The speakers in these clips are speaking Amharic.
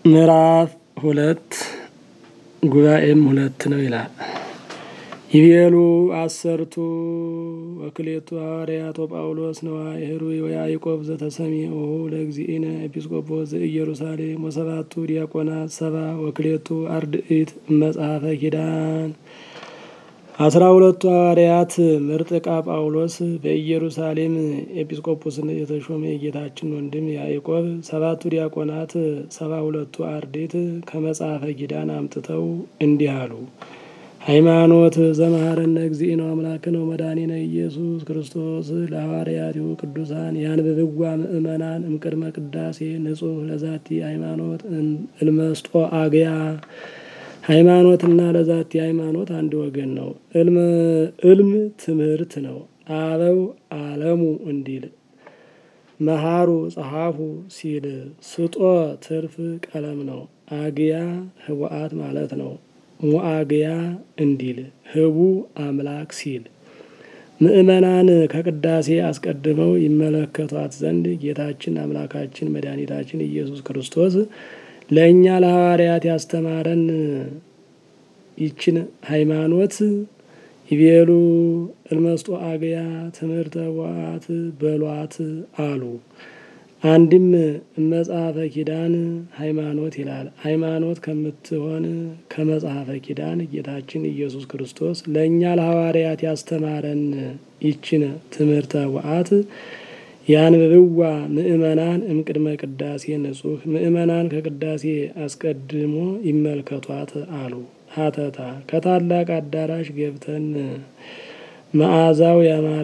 ምዕራፍ 2 ጉባኤም 2 ነው ይላል። ይቤሉ አሰርቱ ወክሌቱ ሐዋርያት ጳውሎስ ነዋይ ህሩይ ወያዕቆብ ዘተሰሚዑ ለእግዚእነ ኤጲስቆጶስ ዘኢየሩሳሌም ወሰባቱ ዲያቆናት ሰባ ወክሌቱ አርድእት መጽሐፈ ኪዳን 12 ሐዋርያት ምርጥቃ ጳውሎስ በኢየሩሳሌም ኤጲስቆጶስነት የተሾመ የጌታችን ወንድም ያዕቆብ ሰባቱ ዲያቆናት 72ቱ አርድእት ከመጽሐፈ ኪዳን አምጥተው እንዲህ አሉ። ሃይማኖት ዘመሐረነ እግዚእነ አምላክነ ወመድኃኒነ ኢየሱስ ክርስቶስ ለሐዋርያቲሁ ቅዱሳን ያንብብዋ ምእመናን እምቅድመ ቅዳሴ ንጹሕ ለዛቲ ሃይማኖት እልመስጦ አግያ። ሃይማኖትና ለዛቲ ሃይማኖት አንድ ወገን ነው። እልም ትምህርት ነው። አበው አለሙ እንዲል መሃሩ ጸሐፉ ሲል ስጦ ትርፍ ቀለም ነው። አግያ ህቡአት ማለት ነው። ሙአግያ እንዲል ህቡ አምላክ ሲል ምእመናን ከቅዳሴ አስቀድመው ይመለከቷት ዘንድ ጌታችን አምላካችን መድኃኒታችን ኢየሱስ ክርስቶስ ለእኛ ለሐዋርያት ያስተማረን ይችን ሃይማኖት ይቤሉ እልመስጦ አግያ ትምህርተ ቡአት በሏት አሉ። አንድም መጽሐፈ ኪዳን ሃይማኖት ይላል። ሃይማኖት ከምትሆን ከመጽሐፈ ኪዳን ጌታችን ኢየሱስ ክርስቶስ ለእኛ ለሐዋርያት ያስተማረን ይችን ትምህርተ ቡአት ያንብብዋ ምእመናን እምቅድመ ቅዳሴ ንጹሕ ምእመናን ከቅዳሴ አስቀድሞ ይመልከቷት አሉ። ሀተታ ከታላቅ አዳራሽ ገብተን መዓዛው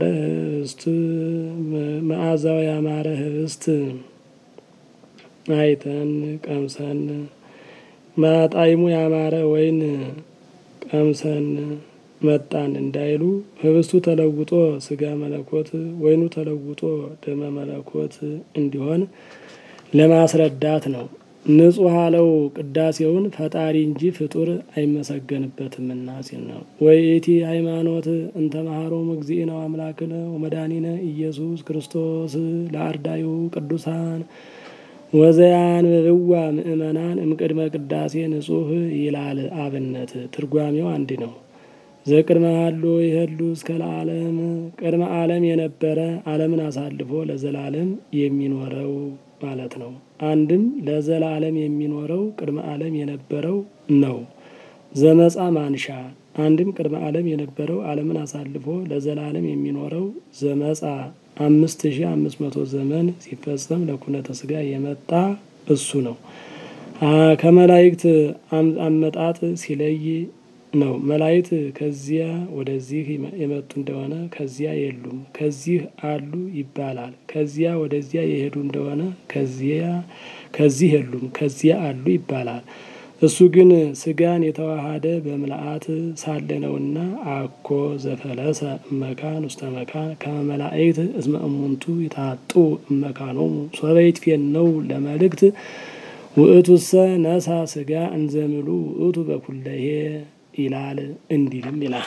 ያማረ ህብስት አይተን ቀምሰን ጣዕሙ ያማረ ወይን ቀምሰን መጣን እንዳይሉ ህብስቱ ተለውጦ ስጋ መለኮት ወይኑ ተለውጦ ደመ መለኮት እንዲሆን ለማስረዳት ነው። ንጹሕ አለው ቅዳሴውን ፈጣሪ እንጂ ፍጡር አይመሰገንበትምና ሲል ነው። ወይእቲ ሃይማኖት እንተ መሐሮሙ እግዚእነ አምላክነ ወመድኃኒነ ኢየሱስ ክርስቶስ ለአርዳዩ ቅዱሳን ወዘያንብብዋ ምእመናን እምቅድመ ቅዳሴ ንጹሕ ይላል። አብነት ትርጓሜው አንድ ነው። ዘቅድመ ሀሎ ይሄሉ እስከ ለዓለም ቅድመ ዓለም የነበረ ዓለምን አሳልፎ ለዘላለም የሚኖረው ማለት ነው። አንድም ለዘላለም የሚኖረው ቅድመ ዓለም የነበረው ነው። ዘመጻ ማንሻ አንድም ቅድመ ዓለም የነበረው ዓለምን አሳልፎ ለዘላለም የሚኖረው ዘመጻ 5500 ዘመን ሲፈጸም ለኩነተ ስጋ የመጣ እሱ ነው። ከመላእክት አመጣጥ ሲለይ ነው። መላእክት ከዚያ ወደዚህ የመጡ እንደሆነ ከዚያ የሉም፣ ከዚህ አሉ ይባላል። ከዚያ ወደዚያ የሄዱ እንደሆነ ከዚህ የሉም፣ ከዚያ አሉ ይባላል። እሱ ግን ስጋን የተዋሃደ በምልአት ሳለ ነውና አኮ ዘፈለሰ እመካን ውስተ መካን ከመ መላእክት እስመ እሙንቱ ይታጡ እመካኖሙ ሶበ ይትፌነው ለመልእክት ውእቱሰ ነሳ ስጋ እንዘምሉ ውእቱ በኩለሄ ይላል። እንዲልም ይላል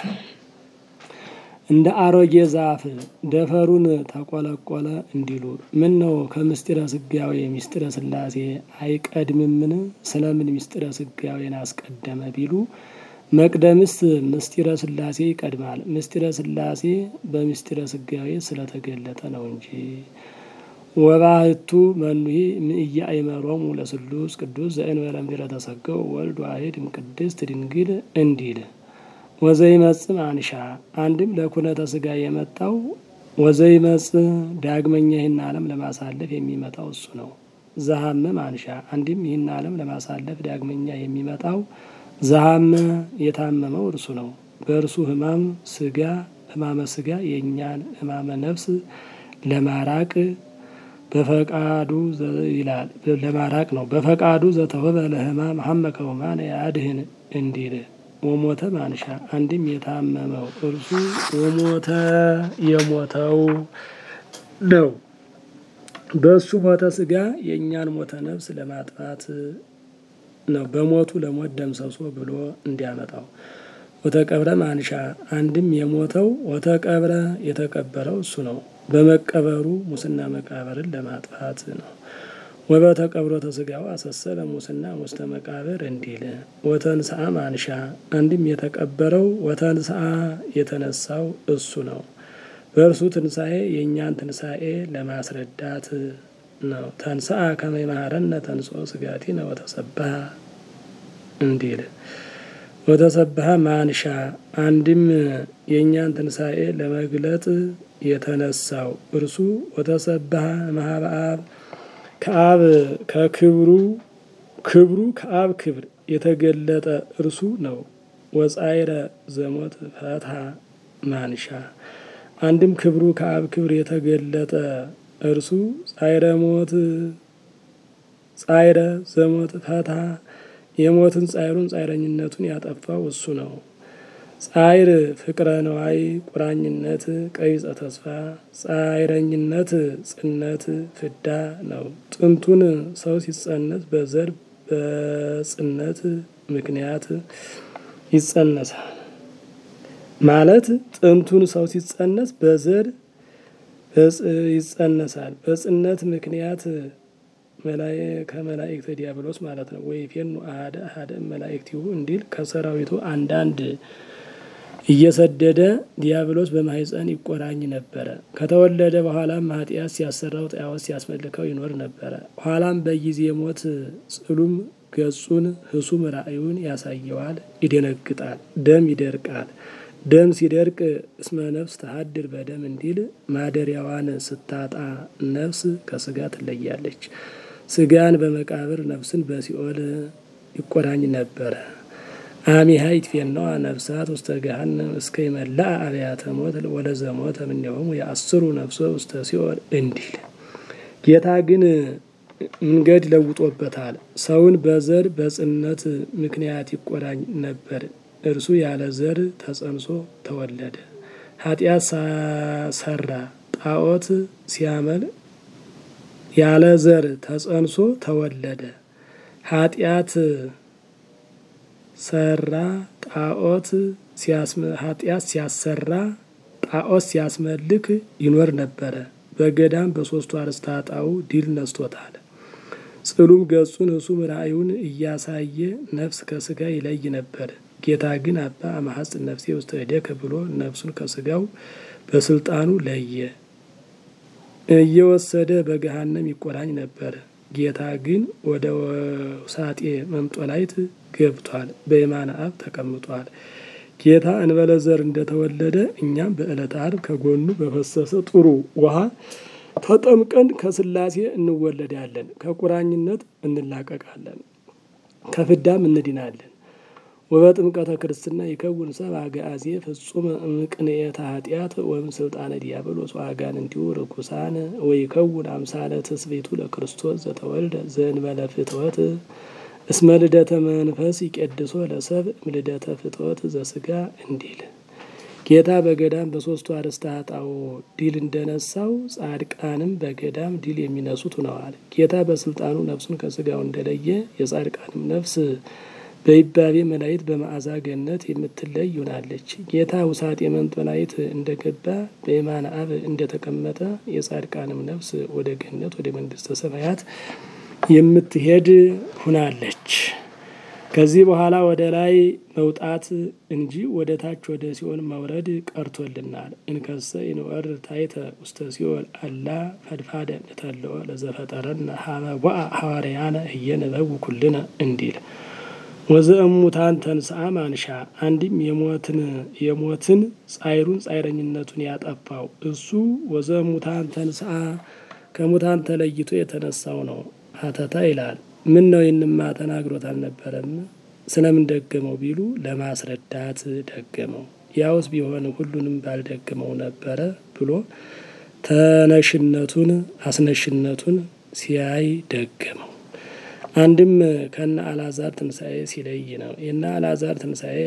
እንደ አሮጌ ዛፍ ደፈሩን ተቆለቆለ እንዲሉ ምን ነው ከምስጢረ ስጋዌ ምስጢረ ሥላሴ አይቀድምምን? ስለምን ምስጢረ ስጋዌን አስቀደመ ቢሉ መቅደምስ ምስጢረ ሥላሴ ይቀድማል። ምስጢረ ሥላሴ በምስጢረ ስጋዌ ስለተገለጠ ነው እንጂ። ወባህቱ መኑሂ እምኢያእመሮሙ ለስሉስ ቅዱስ ዘእንበለ እምድኅረ ተሰገው ወልድ ዋሕድ እምቅድስት ድንግል እንዲል ወዘይመጽእ ማንሻ አንድም ለኩነተ ስጋ የመጣው ወዘይመጽእ ዳግመኛ ይህን ዓለም ለማሳለፍ የሚመጣው እሱ ነው። ዘሐመ ማንሻ አንድም ይህን ዓለም ለማሳለፍ ዳግመኛ የሚመጣው ዘሐመ የታመመው እርሱ ነው። በእርሱ ሕማመ ስጋ የእኛን ሕማመ ነፍስ ለማራቅ በፈቃዱ ይላል ለማራቅ ነው። በፈቃዱ ዘተወበ ለሕማም ሐመ ከውማነ ያድህን እንዲል ወሞተ ማንሻ አንድም የታመመው እርሱ ወሞተ የሞተው ነው። በእሱ ሞተ ስጋ የእኛን ሞተ ነፍስ ለማጥፋት ነው። በሞቱ ለሞት ደምሰሶ ብሎ እንዲያመጣው ወተቀብረ ማንሻ አንድም የሞተው ወተቀብረ የተቀበረው እሱ ነው። በመቀበሩ ሙስና መቃብርን ለማጥፋት ነው። ወበተቀብሮተ ሥጋው አሰሰለ ሙስና ውስተ መቃብር እንዲል ወተንሥአ ማንሻ አንድም የተቀበረው ወተንሥአ የተነሳው እሱ ነው። በእርሱ ትንሣኤ የእኛን ትንሣኤ ለማስረዳት ነው። ተንሥአ ከመ ይምሃረነ ተንሥኦ ሥጋቲነ ወተሰብሐ እንዲል ወተሰብሐ ማንሻ አንድም የእኛን ትንሣኤ ለመግለጥ የተነሳው እርሱ ወተሰብሐ እምኀበ አብ ከአብ ከክብሩ ከአብ ክብር የተገለጠ እርሱ ነው። ወጻይረ ዘሞት ፈትሐ ማንሻ አንድም ክብሩ ከአብ ክብር የተገለጠ እርሱ ጻይረ ዘሞት ፈትሐ የሞትን ጻይሩን ጻይረኝነቱን ያጠፋው እሱ ነው። ጻይር ፍቅረ ነዋይ ቁራኝነት ቀቢጸ ተስፋ ጻይረኝነት ጽነት ፍዳ ነው። ጥንቱን ሰው ሲጸነስ በዘር በጽነት ምክንያት ይጸነሳል ማለት ጥንቱን ሰው ሲጸነስ በዘር ይጸነሳል በጽነት ምክንያት ከመላእክተ ዲያብሎስ ማለት ነው። ወይፌኑ አሐደ መላእክቲሁ እንዲል ከሰራዊቱ አንዳንድ እየሰደደ ዲያብሎስ በማኅፀን ይቆራኝ ነበረ። ከተወለደ በኋላም ኃጢአት ሲያሰራው ጣዖት ሲያስመልከው ይኖር ነበረ። ኋላም በጊዜ ሞት ጽሉም ገጹን ህሱም ራእዩን ያሳየዋል። ይደነግጣል። ደም ይደርቃል። ደም ሲደርቅ እስመ ነፍስ ተሃድር በደም እንዲል ማደሪያዋን ስታጣ ነፍስ ከስጋ ትለያለች። ስጋን በመቃብር ነፍስን በሲኦል ይቆራኝ ነበረ። አሚሃ ይትፌነዋ ነፍሳት ውስተ ገሃነም እስከ ይመልአ አብያተ ሞት ወለዘሞተ እምኔሆሙ የአስሩ ነፍሶ ውስተ ሲኦል እንዲል ጌታ ግን መንገድ ለውጦበታል። ሰውን በዘር በጽነት ምክንያት ይቆራኝ ነበር። እርሱ ያለ ዘር ተጸንሶ ተወለደ። ኃጢአት ሰራ ጣዖት ሲያመል ያለ ዘር ተጸንሶ ተወለደ። ኃጢአት ሰራ ጣዖት ሲያሰራ ጣዖት ሲያስመልክ ይኖር ነበረ። በገዳም በሶስቱ አርእስተ ኃጣውእ ድል ነስቶታል። ጽሉም ገጹን ህሱም ራእዩን እያሳየ ነፍስ ከስጋ ይለይ ነበር። ጌታ ግን አባ አማሐጽን ነፍሴ ውስተ እዴከ ብሎ ነፍሱን ከስጋው በስልጣኑ ለየ። እየወሰደ በገሃነም ይቆራኝ ነበር። ጌታ ግን ወደ ውሳጤ መንጦላይት ገብቷል። በየማነ አብ ተቀምጧል። ጌታ እንበለ ዘር እንደተወለደ እኛም በዕለተ ዓርብ ከጎኑ በፈሰሰ ጥሩ ውሃ ተጠምቀን ከሥላሴ እንወለዳለን። ከቁራኝነት እንላቀቃለን። ከፍዳም እንድናለን። ወበጥምቀተ ክርስትና ይከውን ሰብአ ገአዜ ፍጹም እምቅንኤተ ኃጢአት ወእምስልጣነ ዲያብሎስ ወአጋንንቲሁ ርኩሳን ወይከውን አምሳለ ትስብእቱ ለክርስቶስ ዘተወልደ ዘእንበለ ፍትወት እስመ ልደተ መንፈስ ይቄድሶ ለሰብእ እምልደተ ፍትወት ዘሥጋ እንዲል ጌታ በገዳም በሶስቱ አርእስተ ኃጣውእ ድል እንደነሳው ጻድቃንም በገዳም ድል የሚነሱት ሆነዋል። ጌታ በስልጣኑ ነፍሱን ከስጋው እንደለየ የጻድቃንም ነፍስ በይባቤ መላእክት በመዓዛ ገነት የምትለይ ይሆናለች። ጌታ ውሳጤ መንጦላይት እንደገባ በየማነ አብ እንደተቀመጠ የጻድቃንም ነፍስ ወደ ገነት ወደ መንግስተ ሰማያት የምትሄድ ሁናለች። ከዚህ በኋላ ወደ ላይ መውጣት እንጂ ወደ ታች ወደ ሲኦል መውረድ ቀርቶልናል። እንከሰ ይንወርድ ታሕተ ውስተ ሲኦል አላ ፈድፋደ ንተልኦ ለዘፈጠረነ ሀበ ወአ ሐዋርያነ እየነበቡ ኩልነ እንዲል ወዘእሙታን ተንሥአ ማንሻ አንድም የሞትን ጻይሩን ጻይረኝነቱን ያጠፋው እሱ ወዘእሙታን ተንሥአ ከሙታን ተለይቶ የተነሳው ነው። ሀተታ ይላል። ምን ነው ይንማ ተናግሮት አልነበረም? ስለምን ደገመው ቢሉ ለማስረዳት ደገመው። ያውስ ቢሆን ሁሉንም ባልደገመው ነበረ ብሎ ተነሽነቱን አስነሽነቱን ሲያይ ደገመው። አንድም ከነ አልዓዛር ትንሣኤ ሲለይ ነው። የነ አልዓዛር ትንሣኤ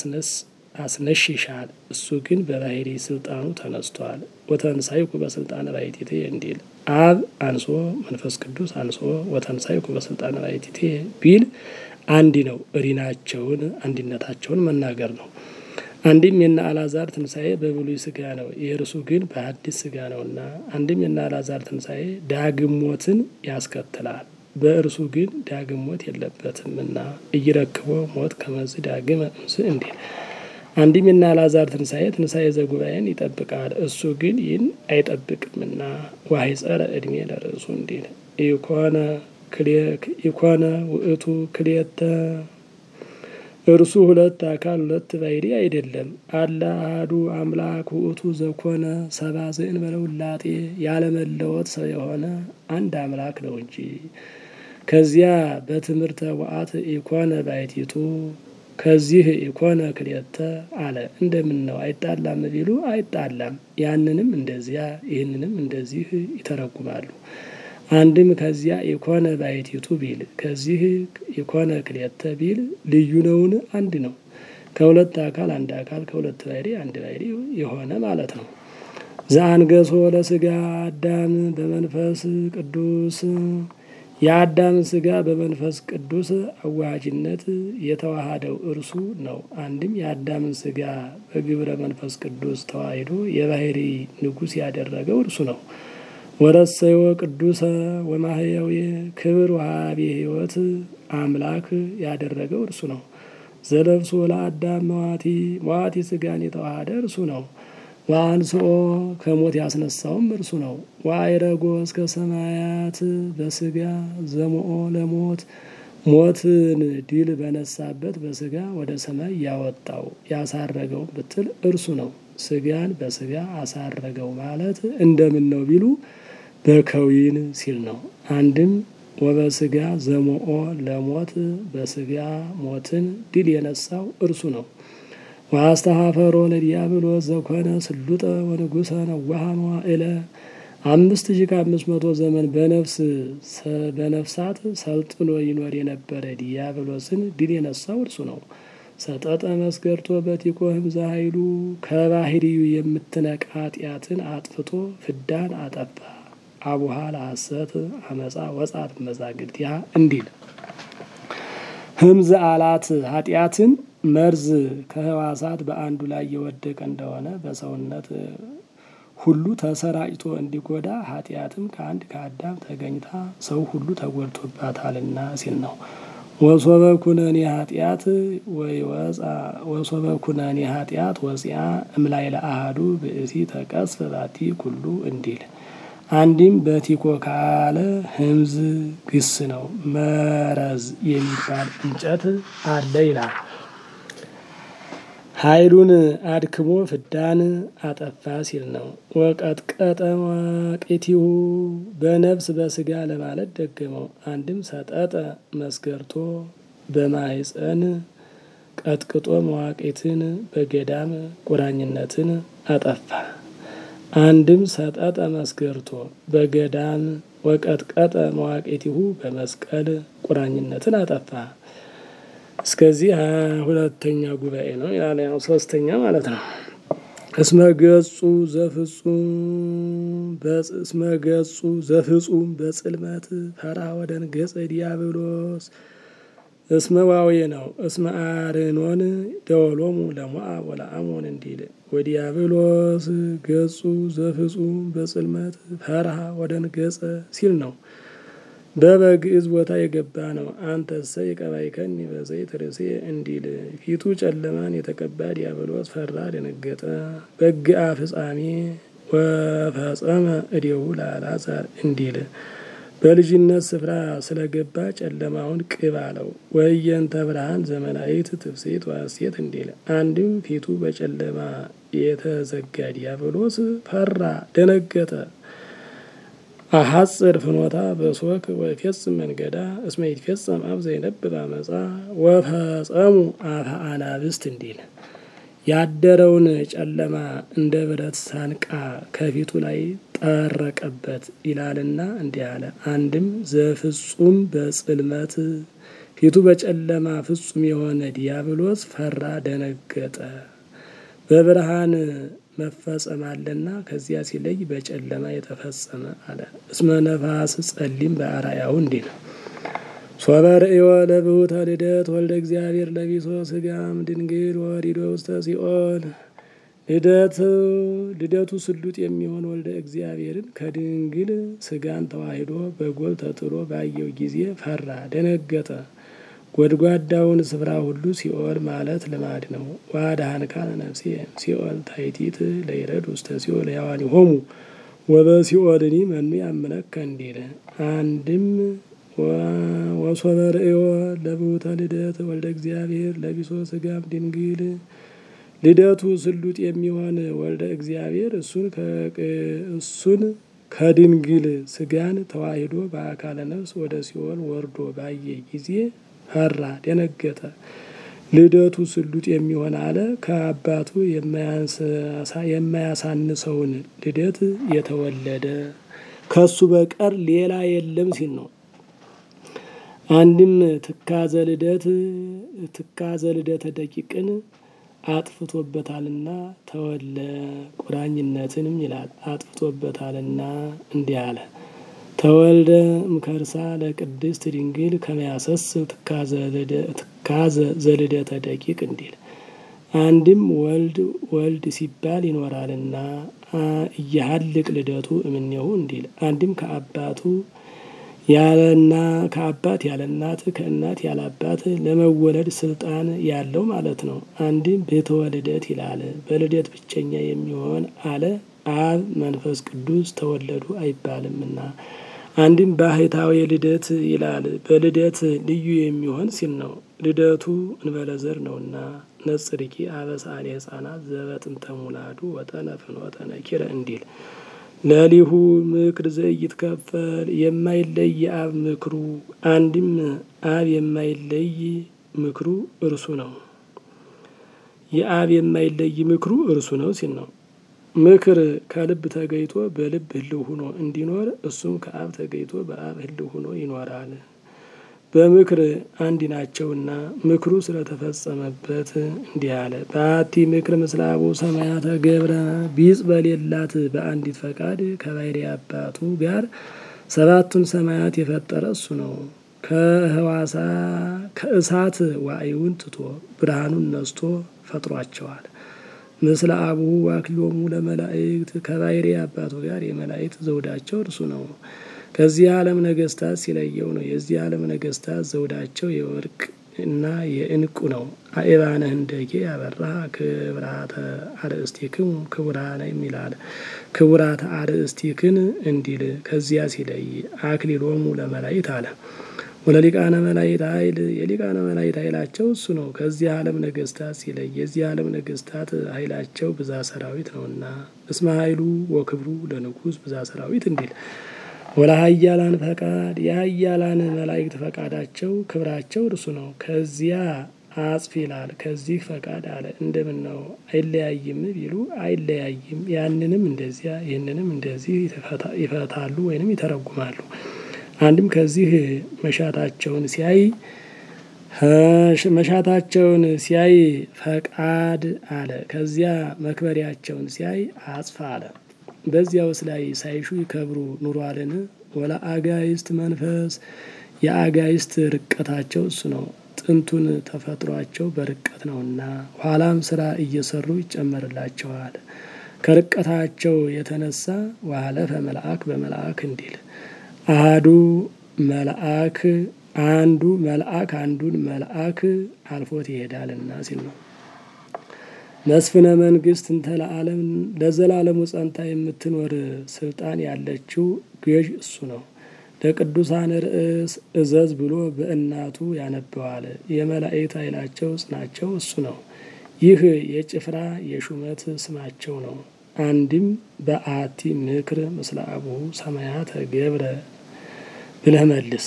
አስነሽሻል፣ እሱ ግን በባህሪ ስልጣኑ ተነስቷል። ወተንሳይኩ በስልጣነ ባሕቲቴ እንዲል አብ አንሶ መንፈስ ቅዱስ አንሶ ወተንሳይኩ በስልጣነ ባሕቲቴ ቢል አንድ ነው። እሪናቸውን አንድነታቸውን መናገር ነው። አንድም የነ አልዓዛር ትንሣኤ በብሉይ ስጋ ነው፣ የእርሱ ግን በሐዲስ ስጋ ነውና። አንድም የነ አልዓዛር ትንሣኤ ዳግም ሞትን ያስከትላል። በእርሱ ግን ዳግም ሞት የለበትምና ኢይረክቦ ሞት ከመዝ ዳግመ እምዝ እንዲል። አንድም የእነ አልዓዛር ትንሣኤ ዘጉባኤን ይጠብቃል፣ እሱ ግን ይህን አይጠብቅምና ወኀይጸረ ዕድሜ ለርእሱ እንዲል። ኢኮነ ውእቱ ክልኤተ እርሱ ሁለት አካል ሁለት ባሕርይ አይደለም። አላ አሐዱ አምላክ ውእቱ ዘኮነ ሰብአ ዘእንበለ ውላጤ ያለመለወጥ ሰው የሆነ አንድ አምላክ ነው እንጂ። ከዚያ በትምህርተ ቡአት ኢኮነ ባሕቲቱ ከዚህ ኢኮነ ክልኤተ አለ። እንደምን ነው አይጣላም ቢሉ አይጣላም። ያንንም እንደዚያ ይህንንም እንደዚህ ይተረጉማሉ። አንድም ከዚያ ኢኮነ ባሕቲቱ ቢል ከዚህ ኢኮነ ክልኤተ ቢል ልዩ ነውን? አንድ ነው። ከሁለት አካል አንድ አካል ከሁለት ባሕርይ አንድ ባሕርይ የሆነ ማለት ነው። ዘአንገሶ ለሥጋ አዳም በመንፈስ ቅዱስ የአዳምን ሥጋ በመንፈስ ቅዱስ አዋሃጅነት የተዋሃደው እርሱ ነው። አንድም የአዳምን ሥጋ በግብረ መንፈስ ቅዱስ ተዋሂዶ የባሕርይ ንጉሥ ያደረገው እርሱ ነው። ወረሰዮ ቅዱሰ ወማሕየዊ ክብር ወሀቤ ሕይወት አምላክ ያደረገው እርሱ ነው። ዘለብሶ ለአዳም መዋቲ ሥጋን የተዋሃደ እርሱ ነው። ወአንስኦ ከሞት ያስነሳውም እርሱ ነው። ወአይረጎ እስከ ሰማያት በሥጋ ዘሞኦ ለሞት ሞትን ድል በነሳበት በሥጋ ወደ ሰማይ ያወጣው ያሳረገው ብትል እርሱ ነው። ሥጋን በሥጋ አሳረገው ማለት እንደምን ነው ቢሉ በከዊን ሲል ነው። አንድም ወበሥጋ ዘሞኦ ለሞት በሥጋ ሞትን ድል የነሳው እርሱ ነው። ወአስተኀፈሮ ለዲያብሎስ ዘኮነ ስሉጠ ወንጉሠ ነዋሐ መዋዕለ 5500 ዘመን በነፍሳት ሰልጥኖ ይኖር የነበረ ዲያብሎስን ድል የነሳው እርሱ ነው። ሰጠጠ መስገርቶ በቲኮ ህምዘ ኃይሉ ከባሕርዩ የምትነቃ ኃጢአትን አጥፍቶ ፍዳን አጠፋ። አቡሃ ለሐሰት አመፃ ወጻት መዛግብቲሃ እንዲል። ህምዘ አላት ኃጢአትን መርዝ ከህዋሳት በአንዱ ላይ የወደቀ እንደሆነ በሰውነት ሁሉ ተሰራጭቶ እንዲጎዳ ኃጢአትም ከአንድ ከአዳም ተገኝታ ሰው ሁሉ ተጎድቶባታልና ሲል ነው። ወሶበ ኩነኔ ኃጢአት ወፂአ እምላዕለ አሐዱ ብእሲ ተቀስፈ ባቲ ኩሉ እንዲል። አንድም በቲኮ ካለ ህምዝ ግስ ነው። መረዝ የሚባል እንጨት አለ ይላል። ኃይሉን አድክሞ ፍዳን አጠፋ ሲል ነው። ወቀጥቀጠ መዋቅቲሁ በነፍስ በሥጋ ለማለት ደገመው። አንድም ሰጠጠ መስገርቶ በማኅፀን ቀጥቅጦ መዋቅትን በገዳም ቁራኝነትን አጠፋ። አንድም ሰጠጠ መስገርቶ በገዳም ወቀጥቀጠ መዋቅቲሁ በመስቀል ቁራኝነትን አጠፋ። እስከዚህ ሁለተኛ ጉባኤ ነው ይላል። ያው ሶስተኛ ማለት ነው። እስመ ገጹ ዘፍጹም በጽልመት ፈራ ወደንገጸ ዲያብሎስ እስመ ዋዌ ነው። እስመ አርኖን ደወሎሙ ለሞዓብ ወለአሞን እንዲል። ወዲያብሎስ ገጹ ዘፍጹም በጽልመት ፈራ ወደንገጸ ሲል ነው። በበግዕዝ ቦታ የገባ ነው። አንተሰ ይቀባይከኒ በዘይት ርእሴ እንዲል። ፊቱ ጨለማን የተቀባ ዲያብሎስ ፈራ ደነገጠ። በግአ ፍጻሜ ወፈጸመ እዴሁ ለአልዓዛር እንዲል። በልጅነት ስፍራ ስለገባ ጨለማውን ቅብ አለው። ወእየንተ ብርሃን ዘመናዊት ትፍሥሕት ወሐሴት እንዲል። አንድም ፊቱ በጨለማ የተዘጋ ዲያብሎስ ፈራ ደነገጠ። አሐጽር ፍኖታ በሶክ ወይፌጽም መንገዳ እስመ ይትፌጸም አብ ዘይነብብ አመፃ ወፈጸሙ አፈ አናብስት እንዲል። ያደረውን ጨለማ እንደ ብረት ሳንቃ ከፊቱ ላይ ጠረቀበት ይላልና እንዲህ አለ። አንድም ዘፍጹም በጽልመት ፊቱ በጨለማ ፍጹም የሆነ ዲያብሎስ ፈራ ደነገጠ። በብርሃን መፈጸም አለና ከዚያ ሲለይ በጨለማ የተፈጸመ አለ። እስመ ነፋስ ጸሊም በአርአያው እንዲል። ሶበ ርእዮ ለብሁተ ልደት ወልደ እግዚአብሔር ለቢሶ ሥጋም ድንግል ወሪዶ ውስተ ሲኦል ልደቱ ስሉጥ የሚሆን ወልደ እግዚአብሔርን ከድንግል ስጋን ተዋሂዶ በጎል ተጥሎ ባየው ጊዜ ፈራ፣ ደነገጠ። ጎድጓዳውን ስፍራ ሁሉ ሲኦል ማለት ልማድ ነው። ወአድኀንካ ለነፍሴ ሲኦል ታይቲት ለይረድ ውስተ ሲኦል ሕያዋኒሆሙ ወበሲኦልኒ መኑ ያምነከ እንዲል። አንድም ወሶበ ርእዮ ለብሁተ ልደት ወልደ እግዚአብሔር ለቢሶ ስጋም ድንግል ልደቱ ስሉጥ የሚሆን ወልደ እግዚአብሔር እሱን ከድንግል ስጋን ተዋሂዶ በአካለ ነፍስ ወደ ሲኦል ወርዶ ባየ ጊዜ ፈራ፣ ደነገጠ። ልደቱ ስሉጥ የሚሆን አለ ከአባቱ የማያሳንሰውን ልደት የተወለደ ከሱ በቀር ሌላ የለም ሲል ነው። አንድም ትካዘ ልደተ ደቂቅን አጥፍቶበታልና ተወለ ቁራኝነትንም ይላል አጥፍቶበታልና እንዲህ አለ። ተወልደ እምከርሳ ለቅድስት ድንግል ከመያሰስብ ትካዘ ዘልደተ ደቂቅ እንዲል። አንድም ወልድ ሲባል ይኖራልና እያሀልቅ ልደቱ እምኔሁ እንዲል። አንድም ከአባት ያለ እናት ከእናት ያለ አባት ለመወለድ ስልጣን ያለው ማለት ነው። አንድም ቤተወ ልደት ይላል። በልደት ብቸኛ የሚሆን አለ አብ መንፈስ ቅዱስ ተወለዱ አይባልምና። አንድም ባህታዊ ልደት ይላል። በልደት ልዩ የሚሆን ሲል ነው። ልደቱ እንበለዘር ነውና ነጽርኪ አበሳኔ ሕፃናት ዘበጥንተ ሙላዱ ወጠነ ፍኖተ ነኪረ እንዲል። ለሊሁ ምክር ዘይትከፈል የማይለይ አብ ምክሩ። አንድም አብ የማይለይ ምክሩ እርሱ ነው። የአብ የማይለይ ምክሩ እርሱ ነው ሲል ነው። ምክር ከልብ ተገይቶ በልብ ህልው ሆኖ እንዲኖር እሱም ከአብ ተገይቶ በአብ ህልው ሆኖ ይኖራል። በምክር አንድ ናቸውና ምክሩ ስለተፈጸመበት እንዲህ አለ። በአቲ ምክር ምስለ አቡእ ሰማያተ ገብረ ቢጽ በሌላት በአንዲት ፈቃድ ከባሕርይ አባቱ ጋር ሰባቱን ሰማያት የፈጠረ እሱ ነው። ከእሳት ዋዕዩን ትቶ ብርሃኑን ነስቶ ፈጥሯቸዋል። ምስለ አቡሁ አክሊሎሙ ለመላእክት ከባሕርይ አባቱ ጋር የመላእክት ዘውዳቸው እርሱ ነው። ከዚህ ዓለም ነገስታት ሲለየው ነው። የዚህ ዓለም ነገስታት ዘውዳቸው የወርቅ እና የዕንቁ ነው። አእባነ ህንደኬ ያበራ ክብራተ አርእስቲክሙ ክቡራነ የሚላል ክቡራተ አርእስቲክን እንዲል። ከዚያ ሲለይ አክሊሎሙ ለመላእክት አለ። ወለሊቃነ መላእክት ኃይል የሊቃነ መላእክት ኃይላቸው እሱ ነው። ከዚህ ዓለም ነገስታት ሲለይ የዚህ ዓለም ነገስታት ኃይላቸው ብዛ ሰራዊት ነውና እስመ ኃይሉ ወክብሩ ለንጉስ ብዛ ሰራዊት እንዲል። ወለኃያላን ፈቃድ የኃያላን መላእክት ፈቃዳቸው ክብራቸው እርሱ ነው። ከዚያ አጽፍ ይላል። ከዚህ ፈቃድ አለ። እንደምን ነው አይለያይም ቢሉ አይለያይም። ያንንም እንደዚያ ይህንንም እንደዚህ ይፈታሉ ወይንም ይተረጉማሉ። አንድም ከዚህ መሻታቸውን ሲያይ ፈቃድ አለ። ከዚያ መክበሪያቸውን ሲያይ አጽፋ አለ። በዚያውስ ላይ ሳይሹ ይከብሩ ኑሯልን። ወላ አጋይስት መንፈስ የአጋይስት ርቀታቸው እሱ ነው። ጥንቱን ተፈጥሯቸው በርቀት ነውና ኋላም ስራ እየሰሩ ይጨመርላቸዋል። ከርቀታቸው የተነሳ ወሀለፈ መልአክ በመልአክ እንዲል። አሐዱ መልአክ አንዱ መልአክ አንዱን መልአክ አልፎት ይሄዳልና ሲል ነው። መስፍነ መንግስት እንተ ለዓለም ለዘላለሙ ጸንታ የምትኖር ስልጣን ያለችው ገዥ እሱ ነው። ለቅዱሳን ርእስ እዘዝ ብሎ በእናቱ ያነበዋል። የመላእክት ኃይላቸው ጽናቸው እሱ ነው። ይህ የጭፍራ የሹመት ስማቸው ነው። አንድም በአቲ ምክር ምስለ አቡሁ ሰማያተ ገብረ ብለህ መልስ።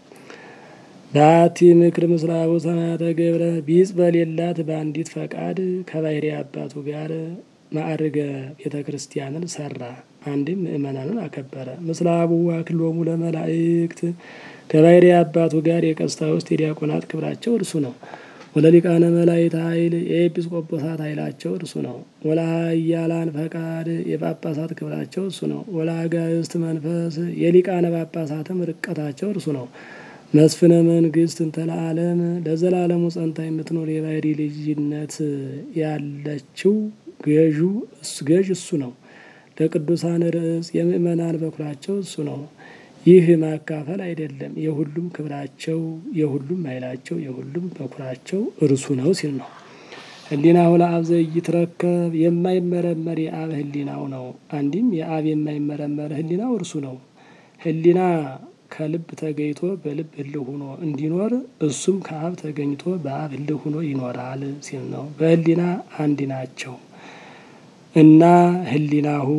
በአቲ ምክር ምስለ አቡሁ ሰማያተ ገብረ ቢጽ በሌላት በአንዲት ፈቃድ ከባሕርይ አባቱ ጋር ማዕርገ ቤተ ክርስቲያንን ሰራ። አንድም ምእመናንን አከበረ። ምስለ አቡሁ አክሊሎሙ ለመላእክት ከባሕርይ አባቱ ጋር የቀሳውስት የዲያቆናት ክብራቸው እርሱ ነው። ወለሊቃነ መላእክት ኃይል የኤጲስቆጶሳት ኃይላቸው እርሱ ነው። ወለኃያላን ፈቃድ የጳጳሳት ክብራቸው እርሱ ነው። ወለአጋዕዝት መንፈስ የሊቃነ ጳጳሳትም ርቀታቸው እርሱ ነው። መስፍነ መንግስት እንተ ለዓለም ለዘላለሙ ጸንታ የምትኖር የባሕርይ ልጅነት ያለችው ገዥ እሱ ነው። ለቅዱሳን ርዕስ የምእመናን በኩራቸው እሱ ነው። ይህ ማካፈል አይደለም፣ የሁሉም ክብራቸው፣ የሁሉም ኃይላቸው፣ የሁሉም በኩራቸው እርሱ ነው ሲል ነው። ህሊናሁ ለአብ ዘኢይትረከብ የማይመረመር የአብ ህሊናው ነው። አንድም የአብ የማይመረመር ህሊናው እርሱ ነው። ህሊና ከልብ ተገኝቶ በልብ ህልው ሆኖ እንዲኖር እሱም ከአብ ተገኝቶ በአብ ህልው ሆኖ ይኖራል ሲል ነው። በህሊና አንድ ናቸው እና ህሊናሁ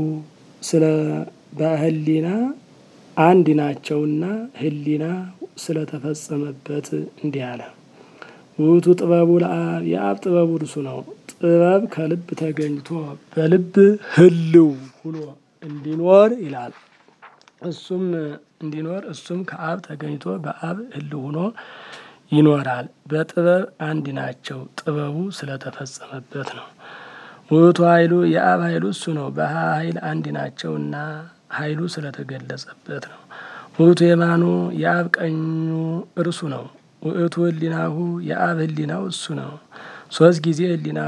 በህሊና አንድ ናቸውና ህሊና ስለተፈጸመበት እንዲህ አለ። ውእቱ ጥበቡ ለአብ የአብ ጥበቡ እርሱ ነው። ጥበብ ከልብ ተገኝቶ በልብ ህልው ሆኖ እንዲኖር ይላል። እሱም እንዲኖር እሱም ከአብ ተገኝቶ በአብ ህልው ሆኖ ይኖራል። በጥበብ አንድ ናቸው፣ ጥበቡ ስለተፈጸመበት ነው። ውእቱ ኃይሉ የአብ ኃይሉ እሱ ነው። በኃይል አንድ ናቸውና ኃይሉ ስለተገለጸበት ነው። ውእቱ የማኑ የአብ ቀኙ እርሱ ነው። ውእቱ ህሊናሁ የአብ ህሊናው እሱ ነው። ሶስት ጊዜ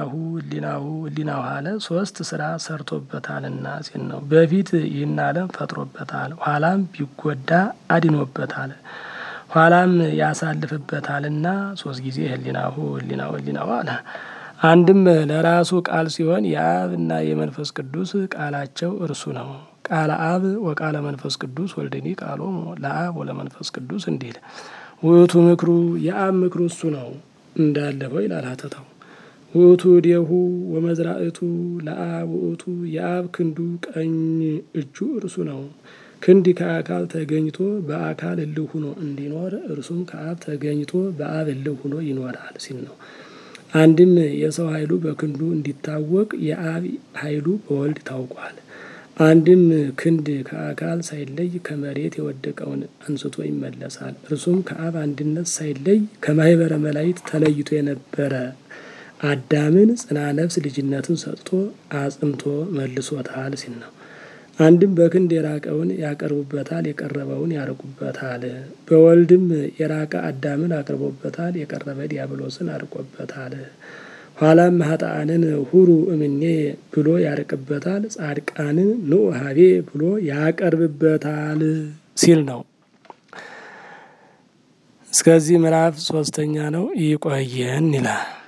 ህሊናሁ አለ። ሶስት ስራ ሰርቶበታልና ሲል ነው። በፊት ይህን ዓለም ፈጥሮበታል፣ ኋላም ቢጎዳ አድኖበታል፣ ኋላም ያሳልፍበታልና ሶስት ጊዜ ህሊናሁ አለ። አንድም ለራሱ ቃል ሲሆን የአብና የመንፈስ ቅዱስ ቃላቸው እርሱ ነው። ቃለ አብ ወቃለ መንፈስ ቅዱስ ወልደኒ ቃሎሙ ለአብ ወለመንፈስ ቅዱስ እንዲል። ውእቱ ምክሩ የአብ ምክሩ እሱ ነው እንዳለፈው ይላል ሀተታው። ውእቱ እዴሁ ወመዝራእቱ ለአብ ውእቱ የአብ ክንዱ ቀኝ እጁ እርሱ ነው። ክንድ ከአካል ተገኝቶ በአካል ህልው ሆኖ እንዲኖር እርሱም ከአብ ተገኝቶ በአብ ህልው ሆኖ ይኖራል ሲል ነው። አንድም የሰው ኃይሉ በክንዱ እንዲታወቅ የአብ ኃይሉ በወልድ ታውቋል። አንድም ክንድ ከአካል ሳይለይ ከመሬት የወደቀውን አንስቶ ይመለሳል። እርሱም ከአብ አንድነት ሳይለይ ከማህበረ መላእክት ተለይቶ የነበረ አዳምን ጽና ነፍስ ልጅነትን ሰጥቶ አጽንቶ መልሶታል ሲል ነው። አንድም በክንድ የራቀውን ያቀርቡበታል፣ የቀረበውን ያርቁበታል። በወልድም የራቀ አዳምን አቅርቦበታል፣ የቀረበ ዲያብሎስን አርቆበታል። ኋላም ኃጥአንን ሁሩ እምኔ ብሎ ያርቅበታል፣ ጻድቃንን ኑ ሀቤ ብሎ ያቀርብበታል ሲል ነው። እስከዚህ ምዕራፍ 3 ነው። ይቆየን ይላል።